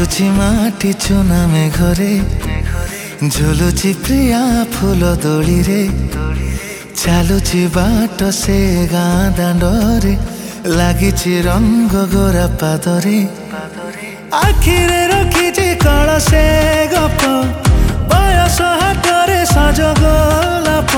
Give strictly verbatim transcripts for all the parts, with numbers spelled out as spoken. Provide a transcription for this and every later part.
ঝিলুচি মাটি চুনা মেঘরে ঝুলুচি প্রিয়া ফুল দোলিরে চালুচি बाट से गाँ दांडरे लागिची रंग गोरा पादरे आखिरे रखिची कळसे गप बयस हातरे सज गोलाप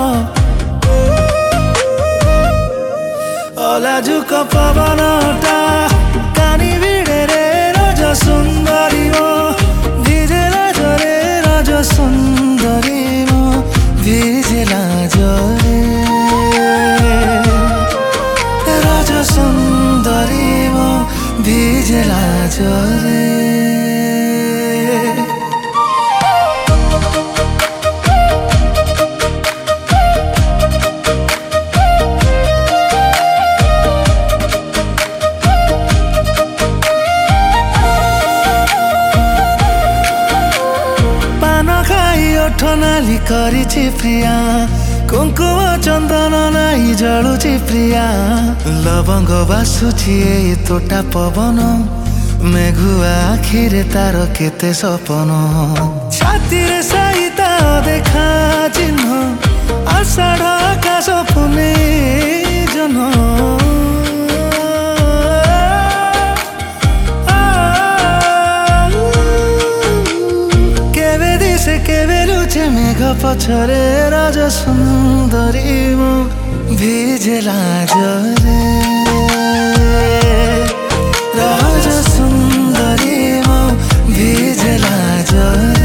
अलाजुक पवनटा कानी भिड़े रे रज सुंदरी मो भिजेला जरे रज सुंदरी मो भिजेला जरे रज सुंदरी मो भिजेला जरे ठनाली करिछि प्रिया कुंकुम चंदन नाई जलुछि प्रिया लवंग बासुछि एई तोटा पवन मेघुआ आखिरे तार केते सपन छाती रे साइता देखा चिन्ह आषाढ़ आकाश पुने जन मेघ पछरे रज सुंदरी मो भिजेला जरे रज सुंदरी मो भिजेला जरे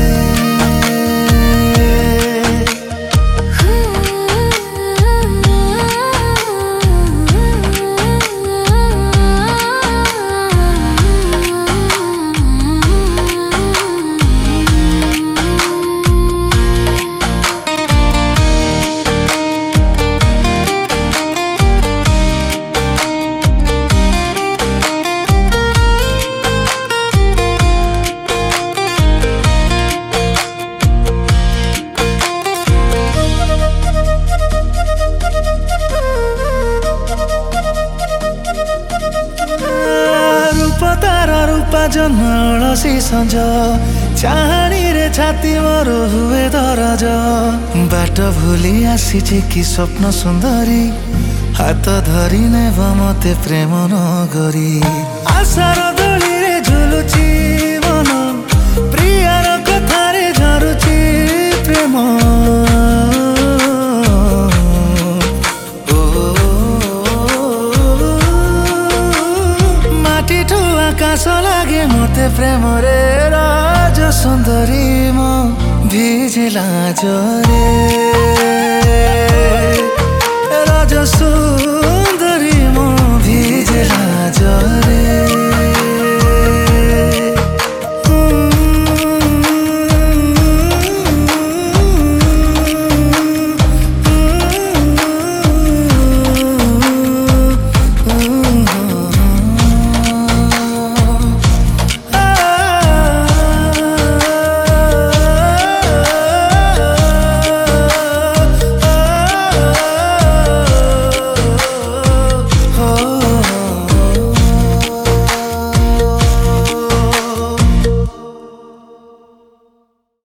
जनसी संज चाहानी रे छाती मोर हुए दरज बाट भूली आसीछि कि स्वप्न सुंदरी हाथ धरी नेब मते प्रेम नगरी आशार दोली रे झुलुछि मन प्रियार कथा रे झरुछि प्रेम आकाश लागे मते प्रेम रे रज सुंदरी मो भिजेला जरे रज सुंदरी मो भिजेला जरे।